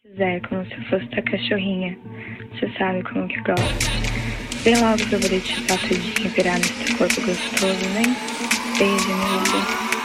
quiser, como se fosse tua cachorrinha. Você sabe como que gosta. Vem logo pra eu poder te dar tudinho e virar nesse teu corpo gostoso, né? Beijo, meu lindo.